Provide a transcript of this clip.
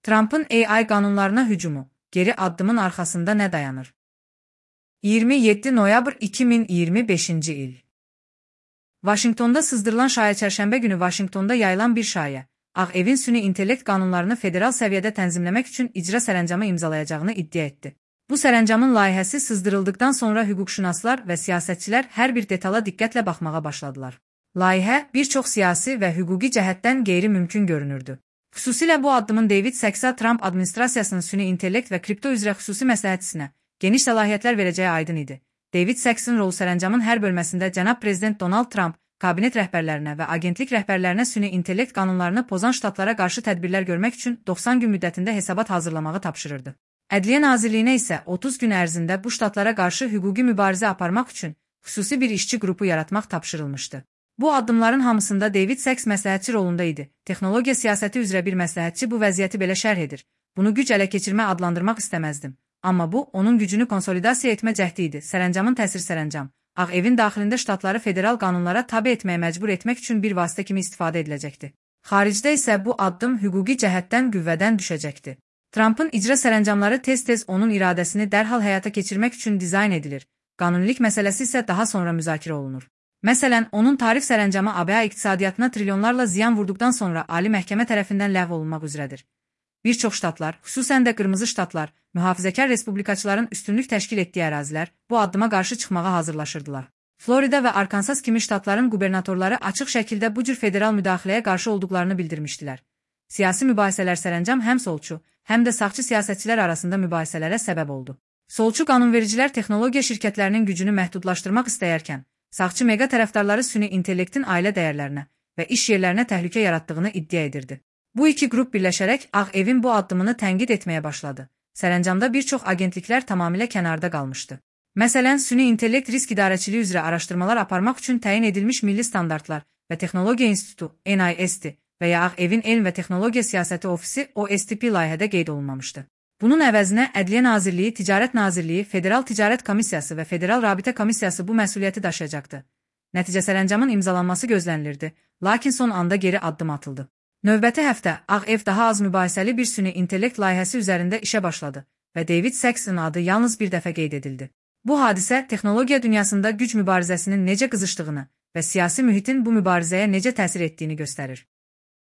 Trump'ın AI qanunlarına hücumu, geri addımın arxasında nə dayanır? 27 noyabr 2025-ci il. Vaşinqtonda sızdırılan şayə çərşənbə günü Vaşinqtonda yayılan bir şayə, Ağ Evin süni intellekt qanunlarını federal səviyyədə tənzimləmək üçün icra sərəncamı imzalayacağını iddia etdi. Bu sərəncamın layihəsi sızdırıldıqdan sonra hüquqşünaslar və siyasətçilər hər bir detala diqqətlə baxmağa başladılar. Layihə bir çox siyasi və hüquqi cəhətdən qeyri-mümkün görünürdü. Xüsusilə bu addımın David Sacksa Trump administrasiyasının süni intellekt və kripto üzrə xüsusi məsləhətçisinə geniş səlahiyyətlər verəcəyi aydın idi. David Sacksın rolu sərəncamın hər bölməsində cənab prezident Donald Trump, kabinet rəhbərlərinə və agentlik rəhbərlərinə süni intellekt qanunlarını pozan ştatlara qarşı tədbirlər görmək üçün 90 gün müddətində hesabat hazırlamağı tapşırırdı. Ədliyyə Nazirliyinə isə 30 gün ərzində bu ştatlara qarşı hüquqi mübarizə aparmaq üçün xüsusi bir işçi qrupu yaratmaq tapşırılmışdı. Bu addımların hamısında David Sacks məsləhətçi rolunda idi. Texnologiya siyasəti üzrə bir məsləhətçi bu vəziyyəti belə şərh edir. Bunu güc ələ keçirmə adlandırmaq istəməzdim. Amma bu, onun gücünü konsolidasiya etmə cəhdi idi. Sərəncamın təsir sərəncam. Ağ Evin daxilində ştatları federal qanunlara tabe etməyə məcbur etmək üçün bir vasitə kimi istifadə ediləcəkdi. Xaricdə isə bu addım hüquqi cəhətdən qüvvədən düşəcəkdi. Trump'ın icra sərəncamları tez-tez onun iradəsini dərhal həyata keçirmək üçün dizayn edilir. Qanunilik məsələsi isə daha sonra müzakirə olunur. Məsələn, onun tarif sərəncamı ABŞ iqtisadiyyatına trilyonlarla ziyan vurduqdan sonra Ali Məhkəmə tərəfindən ləğv olunmaq üzrədir. Bir çox ştatlar, xüsusən də qırmızı ştatlar, mühafizəkar respublikaçıların üstünlük təşkil etdiyi ərazilər bu addıma qarşı çıxmağa hazırlaşırdılar. Florida və Arkansas kimi ştatların qubernatorları açıq şəkildə bu cür federal müdaxiləyə qarşı olduqlarını bildirmişdilər. Siyasi mübahisələr sərəncam həm solçu, həm də sağçı siyasətçilər arasında mübahisələrə səbəb oldu. Solçu qanunvericilər texnologiya şirkətlərinin gücünü məhdudlaşdırmaq istəyərkən, sağçı mega tərəfdarları süni intellektin ailə dəyərlərinə və iş yerlərinə təhlükə yaratdığını iddia edirdi. Bu iki qrup birləşərək Ağ Evin bu addımını tənqid etməyə başladı. Sərəncamda bir çox agentliklər tamamilə kənarda qalmışdı. Məsələn, süni intellekt risk idarəçiliyi üzrə araşdırmalar aparmaq üçün təyin edilmiş Milli Standartlar və Texnologiya İnstitutu (NIST) və ya Ağ Evin Elm və Texnologiya Siyasəti Ofisi (OSTP) layihədə qeyd olunmamışdı. Bunun əvəzinə Ədliyyə Nazirliyi, Ticarət Nazirliyi, Federal Ticarət Komissiyası və Federal Rabitə Komissiyası bu məsuliyyəti daşıyacaqdı. Nəticə sərəncamın imzalanması gözlənilirdi, lakin son anda geri addım atıldı. Növbəti həftə Ağ Ev daha az mübahisəli bir süni intellekt layihəsi üzərində işə başladı və David Sacksın adı yalnız bir dəfə qeyd edildi. Bu hadisə texnologiya dünyasında güc mübarizəsinin necə qızışdığını və siyasi mühitin bu mübarizəyə necə təsir etdiyini göstərir.